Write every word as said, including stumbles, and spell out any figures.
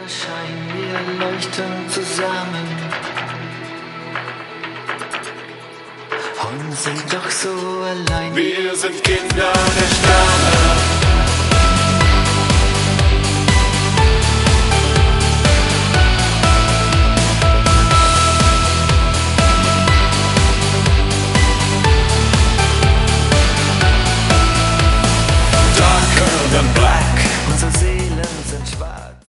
Schein, wir leuchten zusammen und sind doch so allein. Wir sind Kinder der Sterne.